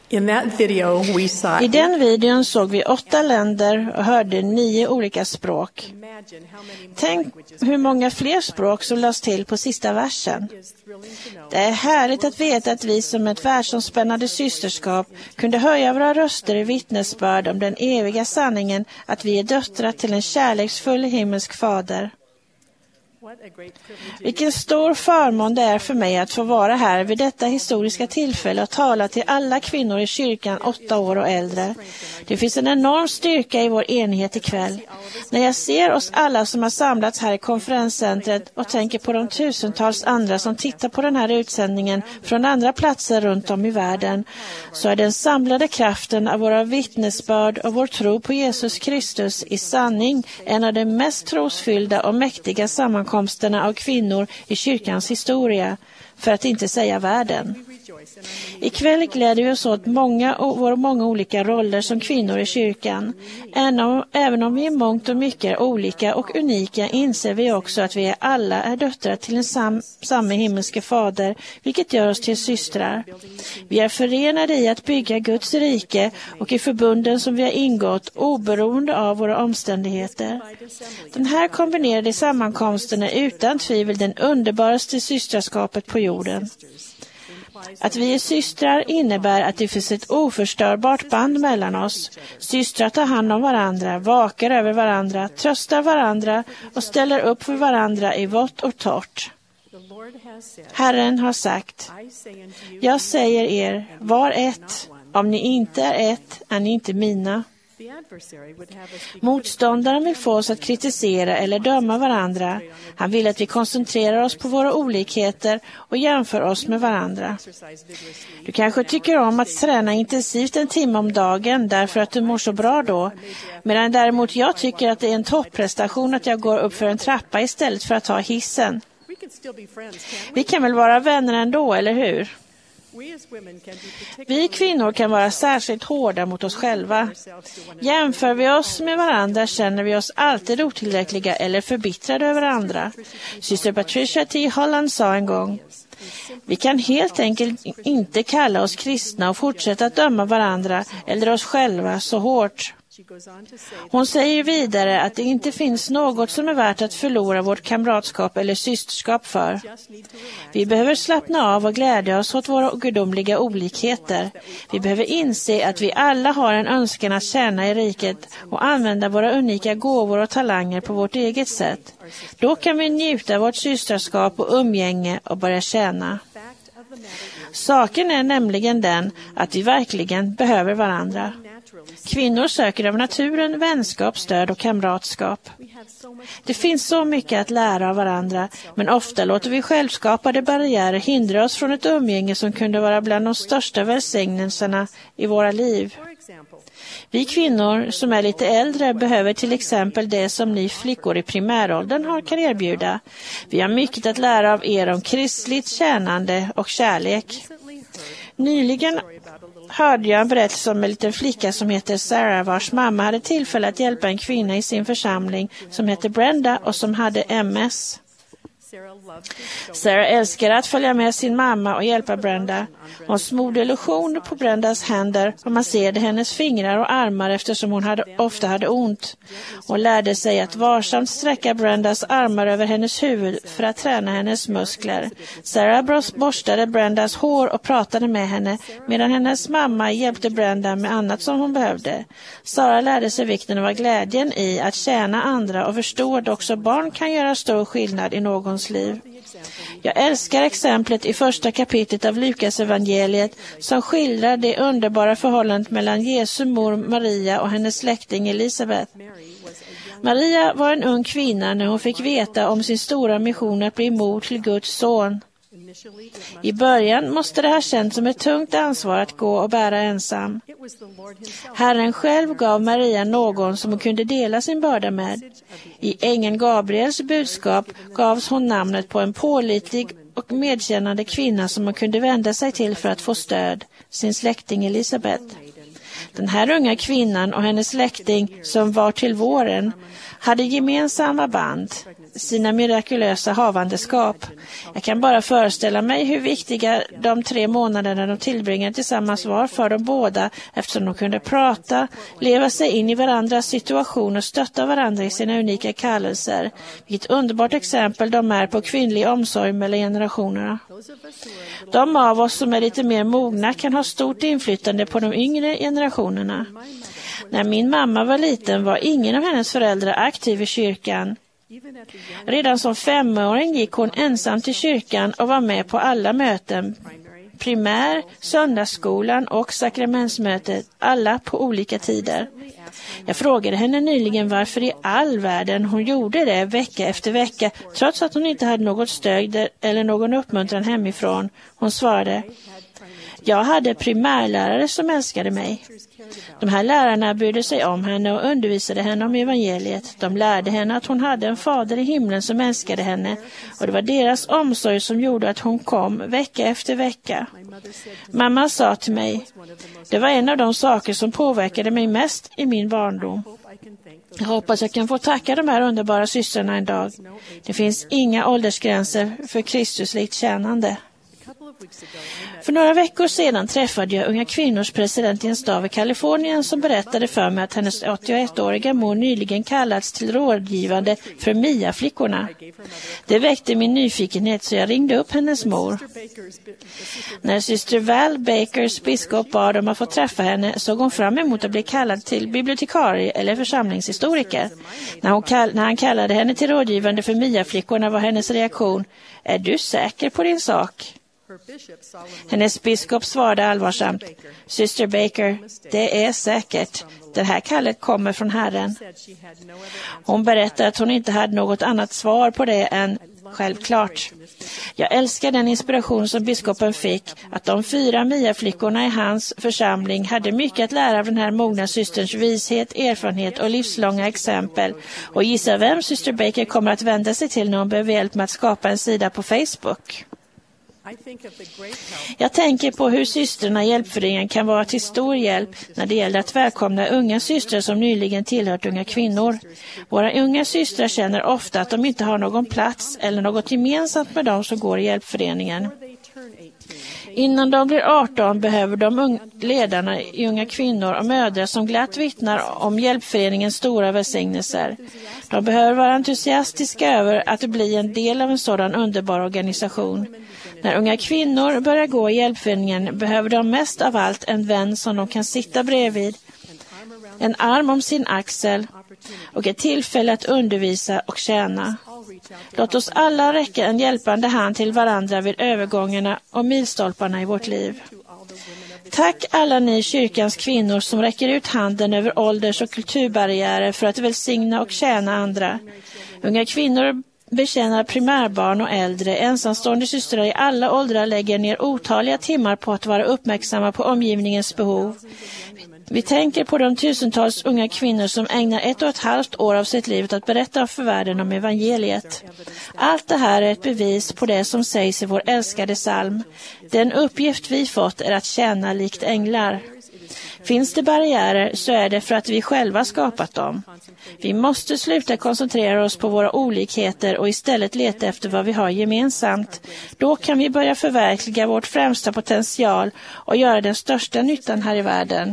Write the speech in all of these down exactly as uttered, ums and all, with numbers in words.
In that video we saw I den videon såg vi åtta länder och hörde nio olika språk. Tänk hur många fler språk som lades till på sista versen. Det är härligt att veta att vi som ett världsomspännande systerskap kunde höja våra röster i vittnesbörd om den eviga sanningen att vi är döttrar till en kärleksfull himmelsk fader. Vilken stor förmån det är för mig att få vara här vid detta historiska tillfälle och tala till alla kvinnor i kyrkan åtta år och äldre. Det finns en enorm styrka i vår enighet ikväll. När jag ser oss alla som har samlats här i konferenscentret och tänker på de tusentals andra som tittar på den här utsändningen från andra platser runt om i världen, så är den samlade kraften av våra vittnesbörd och vår tro på Jesus Kristus i sanning en av de mest trosfyllda och mäktiga sammankomsterna av kvinnor i kyrkans historia, för att inte säga världen. Ikväll gläder vi oss åt många och våra många olika roller som kvinnor i kyrkan. Även om vi är mångt och mycket är olika och unika inser vi också att vi alla är döttrar till en sam, samma himmelske fader, vilket gör oss till systrar. Vi är förenade i att bygga Guds rike och i förbunden som vi har ingått oberoende av våra omständigheter. Den här kombinerade sammankomsten är utan tvivel den underbaraste systraskapet på jorden. Att vi är systrar innebär att det finns ett oförstörbart band mellan oss. Systrar tar hand om varandra, vakar över varandra, tröstar varandra och ställer upp för varandra i vått och torrt. Herren har sagt: jag säger er, var ett. Om ni inte är ett, är ni inte mina. Motståndaren vill få oss att kritisera eller döma varandra. Han vill att vi koncentrerar oss på våra olikheter och jämför oss med varandra. Du kanske tycker om att träna intensivt en timme om dagen därför att du mår så bra då. Medan däremot jag tycker att det är en topprestation att jag går upp för en trappa istället för att ta hissen. Vi kan väl vara vänner ändå, eller hur? Vi kvinnor kan vara särskilt hårda mot oss själva. Jämför vi oss med varandra känner vi oss alltid otillräckliga eller förbittrade över andra. Syster Patricia T. Holland sa en gång: vi kan helt enkelt inte kalla oss kristna och fortsätta att döma varandra eller oss själva så hårt. Hon säger vidare att det inte finns något som är värt att förlora vårt kamratskap eller systerskap för. Vi behöver slappna av och glädja oss åt våra gudomliga olikheter. Vi behöver inse att vi alla har en önskan att tjäna i riket och använda våra unika gåvor och talanger på vårt eget sätt. Då kan vi njuta av vårt systerskap och umgänge och börja tjäna. Saken är nämligen den att vi verkligen behöver varandra. Kvinnor söker av naturen vänskap, stöd och kamratskap. Det finns så mycket att lära av varandra, men ofta låter vi självskapade barriärer hindra oss från ett umgänge som kunde vara bland de största välsignelserna i våra liv. Vi kvinnor som är lite äldre behöver till exempel det som ni flickor i primäråldern har kan erbjuda. Vi har mycket att lära av er om kristligt tjänande och kärlek. Nyligen hörde jag en berättelse om en liten flicka som heter Sarah, vars mamma hade tillfälle att hjälpa en kvinna i sin församling som heter Brenda och som hade M S. Sarah älskar att följa med sin mamma och hjälpa Brenda. Hon smorde lotion på Brendas händer och masserade hennes fingrar och armar eftersom hon hade, ofta hade ont. Hon lärde sig att varsamt sträcka Brendas armar över hennes huvud för att träna hennes muskler. Sarah borstade Brendas hår och pratade med henne medan hennes mamma hjälpte Brenda med annat som hon behövde. Sarah lärde sig vikten av glädjen i att tjäna andra och förstå att också barn kan göra stor skillnad i någons liv. Jag älskar exemplet i första kapitlet av Lukas evangeliet som skildrar det underbara förhållandet mellan Jesu mor Maria och hennes släkting Elisabet. Maria var en ung kvinna när hon fick veta om sin stora mission att bli mor till Guds son. I början måste det ha känts som ett tungt ansvar att gå och bära ensam. Herren själv gav Maria någon som hon kunde dela sin börda med. I ängeln Gabriels budskap gavs hon namnet på en pålitlig och medkännande kvinna som hon kunde vända sig till för att få stöd, sin släkting Elisabet. Den här unga kvinnan och hennes släkting som var till våren hade gemensamma band, sina mirakulösa havandeskap. Jag kan bara föreställa mig hur viktiga de tre månaderna de tillbringade tillsammans var för dem båda, eftersom de kunde prata, leva sig in i varandras situation och stötta varandra i sina unika kallelser. Vilket underbart exempel de är på kvinnlig omsorg mellan generationerna. De av oss som är lite mer mogna kan ha stort inflytande på de yngre generationerna. När min mamma var liten var ingen av hennes föräldrar aktiv i kyrkan. Redan som femåring gick hon ensam till kyrkan och var med på alla möten, primär, söndagsskolan och sakramentsmötet, alla på olika tider. Jag frågade henne nyligen varför i all världen hon gjorde det vecka efter vecka, trots att hon inte hade något stöd eller någon uppmuntran hemifrån. Hon svarade: jag hade primärlärare som älskade mig. De här lärarna brydde sig om henne och undervisade henne om evangeliet. De lärde henne att hon hade en fader i himlen som älskade henne, och det var deras omsorg som gjorde att hon kom vecka efter vecka. Mamma sa till mig: det var en av de saker som påverkade mig mest i min barndom. Jag hoppas jag kan få tacka de här underbara systrarna en dag. Det finns inga åldersgränser för Kristuslikt tjänande. För några veckor sedan träffade jag Unga kvinnors president i en stad i Kalifornien som berättade för mig att hennes åttioettåriga mor nyligen kallats till rådgivande för M I A-flickorna. Det väckte min nyfikenhet så jag ringde upp hennes mor. När syster Val Bakers biskop bad om att få träffa henne såg hon fram emot att bli kallad till bibliotekarie eller församlingshistoriker. När, hon kall- när han kallade henne till rådgivande för M I A-flickorna var hennes reaktion: är du säker på din sak? Hennes biskop svarade allvarsamt: syster Baker, det är säkert. Det här kallet kommer från Herren. Hon berättade att hon inte hade något annat svar på det än självklart. Jag älskar den inspiration som biskopen fick, att de fyra M I A-flickorna i hans församling hade mycket att lära av den här mogna systerns vishet, erfarenhet och livslånga exempel. Och gissa vem syster Baker kommer att vända sig till när hon behöver hjälp med att skapa en sida på Facebook. Jag tänker på hur systrarna i hjälpföreningen kan vara till stor hjälp när det gäller att välkomna unga systrar som nyligen tillhört Unga kvinnor. Våra unga systrar känner ofta att de inte har någon plats eller något gemensamt med dem som går i hjälpföreningen. Innan de blir arton behöver de ledarna i Unga kvinnor och mödrar som glatt vittnar om hjälpföreningens stora välsignelser. De behöver vara entusiastiska över att bli en del av en sådan underbar organisation. När unga kvinnor börjar gå i hjälpföreningen behöver de mest av allt en vän som de kan sitta bredvid, en arm om sin axel och ett tillfälle att undervisa och tjäna. Låt oss alla räcka en hjälpande hand till varandra vid övergångarna och milstolparna i vårt liv. Tack alla ni kyrkans kvinnor som räcker ut handen över ålders- och kulturbarriärer för att välsigna och tjäna andra. Unga kvinnor betjänar primärbarn och äldre. Ensamstående systrar i alla åldrar lägger ner otaliga timmar på att vara uppmärksamma på omgivningens behov. Vi tänker på de tusentals unga kvinnor som ägnar ett och ett halvt år av sitt liv att berätta för världen om evangeliet. Allt det här är ett bevis på det som sägs i vår älskade psalm. Den uppgift vi fått är att tjäna likt änglar. Finns det barriärer så är det för att vi själva skapat dem. Vi måste sluta koncentrera oss på våra olikheter och istället leta efter vad vi har gemensamt. Då kan vi börja förverkliga vårt främsta potential och göra den största nyttan här i världen.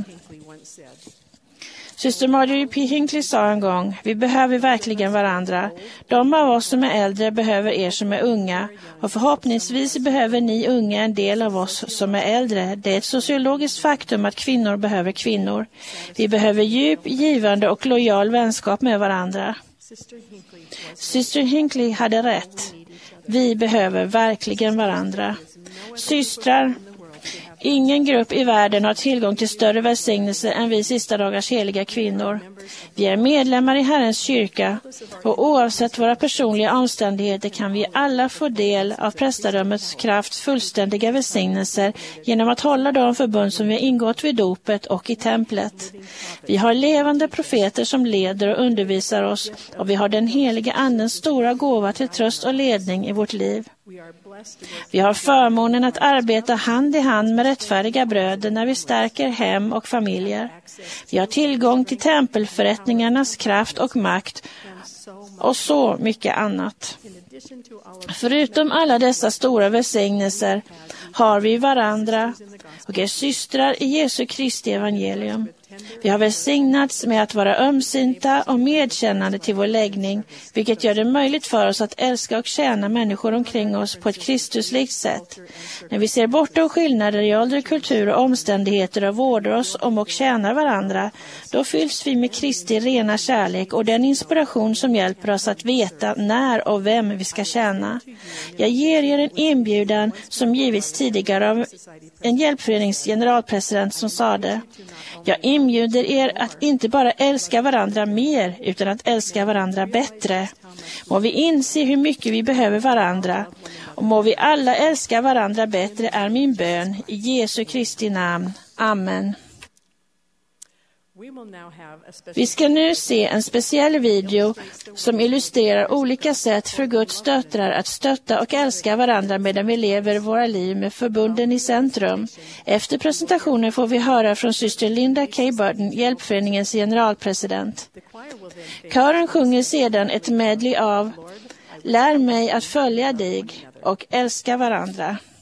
Syster Marjorie P. Hinckley sa en gång: vi behöver verkligen varandra. De av oss som är äldre behöver er som är unga. Och förhoppningsvis behöver ni unga en del av oss som är äldre. Det är ett sociologiskt faktum att kvinnor behöver kvinnor. Vi behöver djup, givande och lojal vänskap med varandra. Syster Hinckley hade rätt. Vi behöver verkligen varandra. Systrar, ingen grupp i världen har tillgång till större välsignelse än vi sista dagars heliga kvinnor. Vi är medlemmar i Herrens kyrka och oavsett våra personliga omständigheter kan vi alla få del av prästadömets kraft fullständiga välsignelser genom att hålla de förbund som vi har ingått vid dopet och i templet. Vi har levande profeter som leder och undervisar oss och vi har den heliga andens stora gåva till tröst och ledning i vårt liv. Vi har förmånen att arbeta hand i hand med rättfärdiga bröder när vi stärker hem och familjer. Vi har tillgång till tempelförrättningarnas kraft och makt och så mycket annat. Förutom alla dessa stora välsignelser har vi varandra och är systrar i Jesu Kristi evangelium. Vi har välsignats med att vara ömsinta och medkännande till vår läggning, vilket gör det möjligt för oss att älska och tjäna människor omkring oss på ett kristuslikt sätt. När vi ser bortom skillnader i ålder, kultur och omständigheter och vårdar oss om och tjänar varandra, då fylls vi med Kristi rena kärlek och den inspiration som hjälper oss att veta när och vem vi ska tjäna. Jag ger er en inbjudan som givits tidigare av en hjälpförenings generalpresident som sade: jag inbjuder er att inte bara älska varandra mer utan att älska varandra bättre. Må vi inse hur mycket vi behöver varandra och må vi alla älska varandra bättre är min bön i Jesu Kristi namn. Amen. Vi ska nu se en speciell video som illustrerar olika sätt för Guds döttrar att stötta och älska varandra medan vi lever våra liv med förbunden i centrum. Efter presentationen får vi höra från syster Linda K. Burton, hjälpföreningens generalpresident. Kören sjunger sedan ett medley av Lär mig att följa dig och älska varandra.